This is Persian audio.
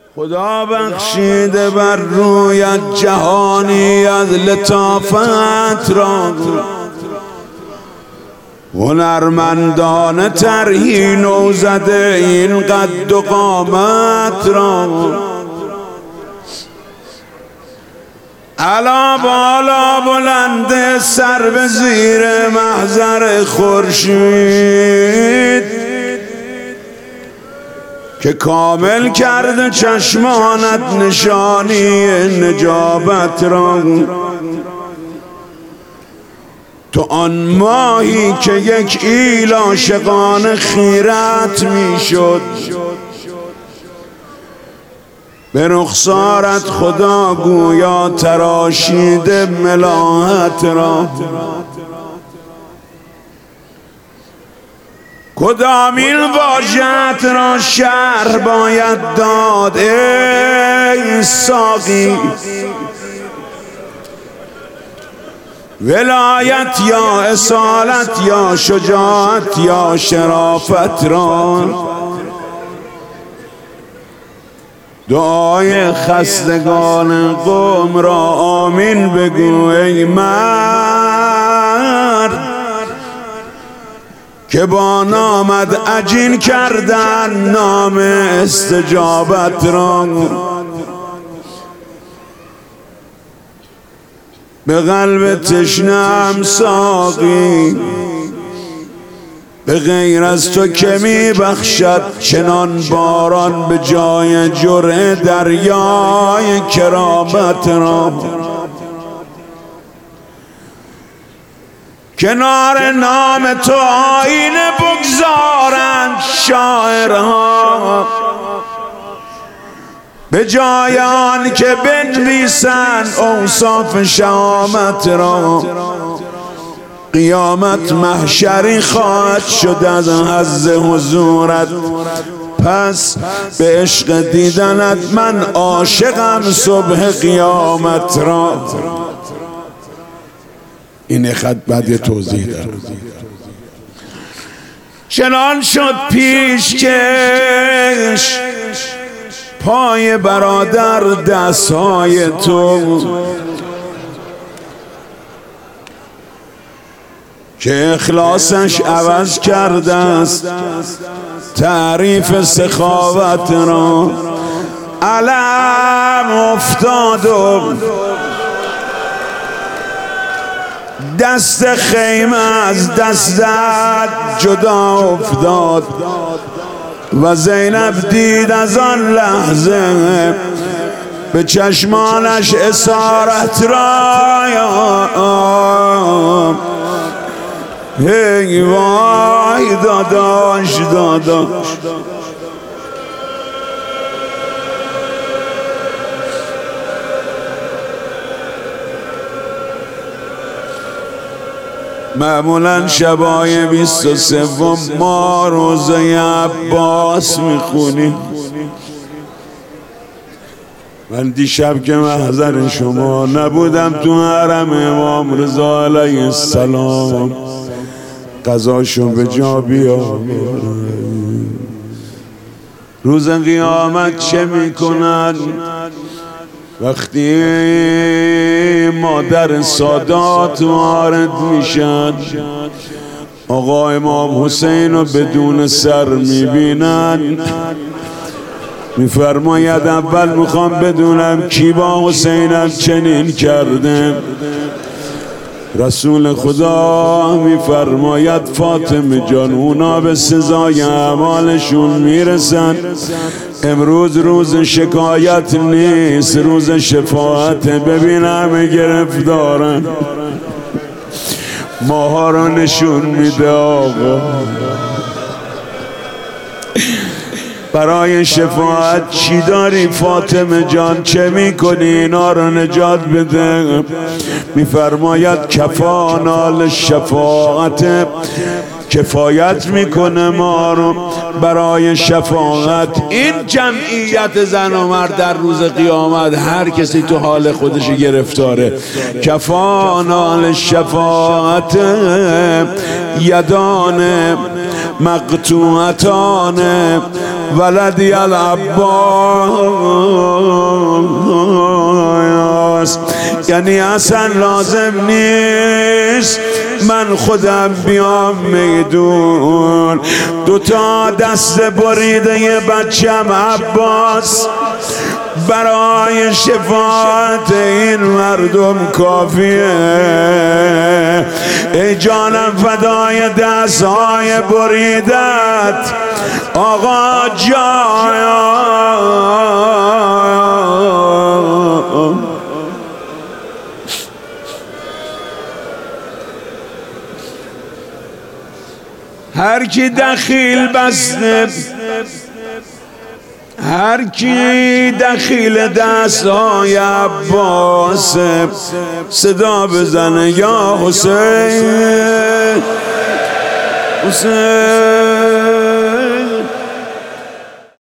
خدا بخشیده بر رویت جهانی از لطافت را، هنرمندانه طرحی نو زده این قد و قامت را. علا بالا بلند سر به زیر محضر خورشید، که کامل کرده چشمانت نشانی نجابت را. تو آن ماهی که یک ایل عاشقانه خیرت میشد، به رخسارت خدا گویا تراشیده ملاحت را. کدامین واژه‌ات را شرح باید داد ای ساقی؟ ولایت یا اصالت یا شجاعت یا شرافت را. دعای خستگان قوم را آمین بگو ای مرد، که با نامت عجین کردن نام استجابت را. به قلب تشنم ساقی، به غیر از تو که می بخشد چنان باران به جای جرعه دریای کرامت را. کنار نام تو آینه بگذارند شاعرها، به جای آن که بنویسند اوصاف شهامت را. قیامت محشری خواهد شد از حظ حضورت، پس به عشق دیدنت من عاشقم صبح قیامت را. این خط بعد یه توضیح داره. چنان شد پیشکش پای برادر دستهای تو، که اخلاصش عوض کرده است تعریف سخاوت را. علم افتاد و دست خیمه از دستت جدا افتاد، و زینب دید از آن لحظه به چشمانش اسارت را. هی وای داداش داداش، معمولا شبای 23 ما روزه عباس میخونیم. من دیشب که محضر شما نبودم تو حرم امام رضا علیه السلام، قضاشو به جا بیار. روز قیامت چه میکنن وقتی مادر سادات وارد میشن؟ آقا امام حسین رو بدون سر میبینن، میفرماید اول میخوام بدونم کی با حسینم چنین کرده. رسول خدا میفرماید فاطمه جان اونا به سزای اعمالشون میرسن. امروز روز شکایت نیست، روز شفاعت. ببین همه گرفتارن، ماها رو نشون میده آقا. برای شفاعت چی داری فاطمه جان؟ چه میکنی اینا رو نجات بده؟ میفرماید کفانا للشفاعت، کفایت میکنه ما رو برای شفاعت. این جمعیت زن و مرد در روز قیامت هر کسی تو حال خودش گرفتاره. کفانا للشفاعت یدان مقطوعتان ولدی العباس، یعنی اصلا لازم نیست من خودم بیام میدون. دوتا دست بریده ی بچم عباس برای شفاعت این مردم کافیه. ای جانم فدای دستهای بریدت آقا جان. هر کی دخیل بسته، هر کی دخیل دستای عباس صدا بزنه یا حسین حسین.